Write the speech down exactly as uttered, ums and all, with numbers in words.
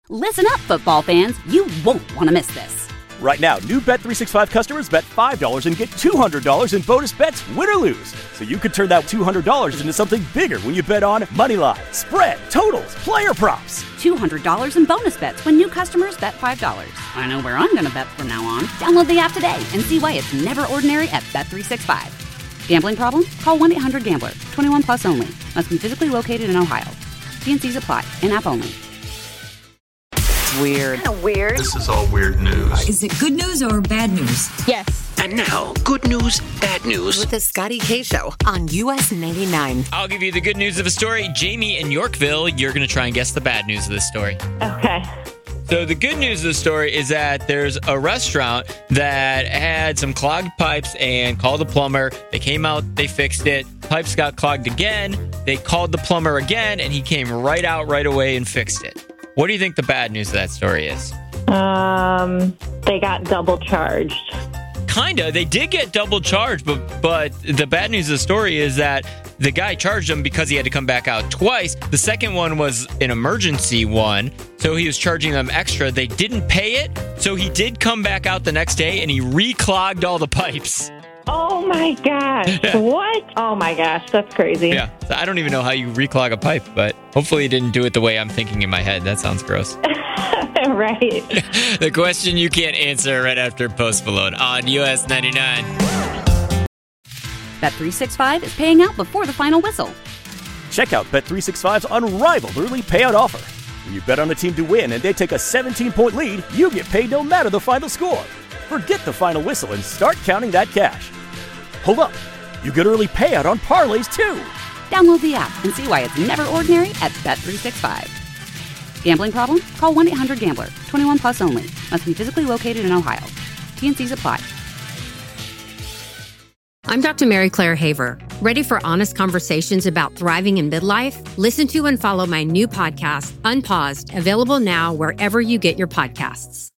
Listen up, football fans. You won't want to miss this. Right now, new Bet three sixty-five customers bet five dollars and get two hundred dollars in bonus bets, win or lose. So you could turn that two hundred dollars into something bigger when you bet on money line, spread, totals, player props. two hundred dollars in bonus bets when new customers bet five dollars. I know where I'm going to bet from now on. Download the app today and see why it's never ordinary at Bet three sixty-five. Gambling problem? Call one eight hundred gambler. twenty-one plus only. Must be physically located in Ohio. T and C's apply. In-app only. Weird. Kind of weird. This is all weird news. Is it good news or bad news? Yes. And now, good news, bad news. With the Scotty K Show on U S ninety-nine. I'll give you the good news of the story. Jamie in Yorkville, you're going to try and guess the bad news of the story. Okay. So the good news of the story is that there's a restaurant that had some clogged pipes and called a plumber. They came out, they fixed it. Pipes got clogged again. They called the plumber again, and he came right out right away and fixed it. What do you think the bad news of that story is? Um, they got double charged. Kinda. They did get double charged, but but the bad news of the story is that the guy charged them because he had to come back out twice. The second one was an emergency one, so he was charging them extra. They didn't pay it, so he did come back out the next day and he reclogged all the pipes. Oh my gosh. Yeah. What? Oh my gosh. That's crazy. Yeah. So I don't even know how you reclog a pipe, but hopefully he didn't do it the way I'm thinking in my head. That sounds gross. Right. The question you can't answer right after Post Malone on U S ninety-nine. Bet three sixty-five is paying out before the final whistle. Check out Bet three sixty-five's unrivaled early payout offer. When you bet on a team to win and they take a seventeen-point lead, you get paid no matter the final score. Forget the final whistle and start counting that cash. Hold up. You get early payout on parlays, too. Download the app and see why it's never ordinary at Bet three sixty-five. Gambling problem? Call one eight hundred gambler. twenty-one plus only. Must be physically located in Ohio. T and C's apply. I'm Doctor Mary Claire Haver. Ready for honest conversations about thriving in midlife? Listen to and follow my new podcast, Unpaused, available now wherever you get your podcasts.